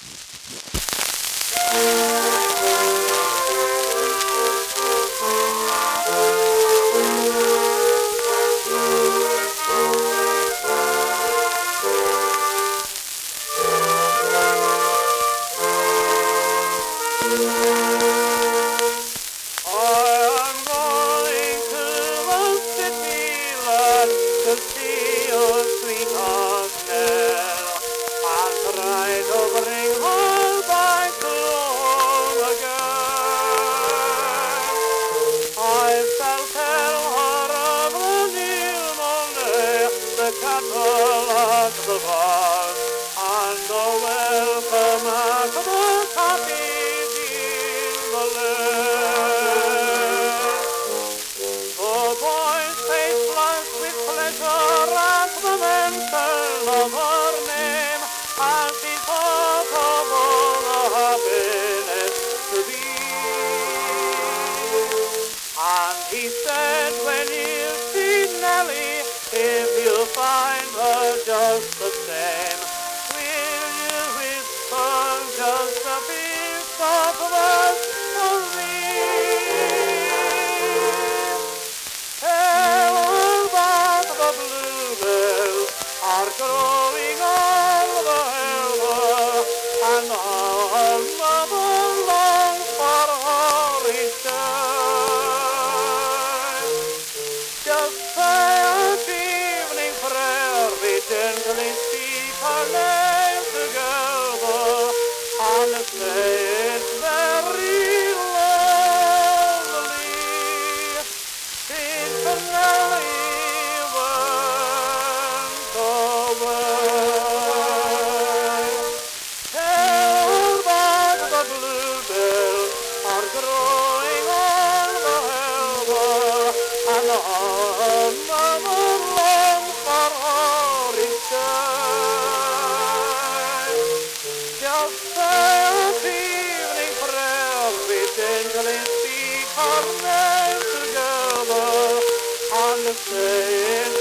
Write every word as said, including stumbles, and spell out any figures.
To see your sweetheart Nell, and try to bring her back home again. I shall tell her of the new Monday, the cattle at the barn, and the welcome at the cottage in the lane. The boy's face flushed with pleasure at the mention of her name, as he thought of all the happiness to be. And he said, when you see Nellie, if you find her just the same, will you whisper just a piece of verse for me? Are growing all the helper, and our mother longs for her return. Just say at evening prayer, we gently speak her name together, and say it's very lonely. Since Nellie growing on the helper, and our mother longs for her return. Just say at evening prayer, we gently speak her name together, and say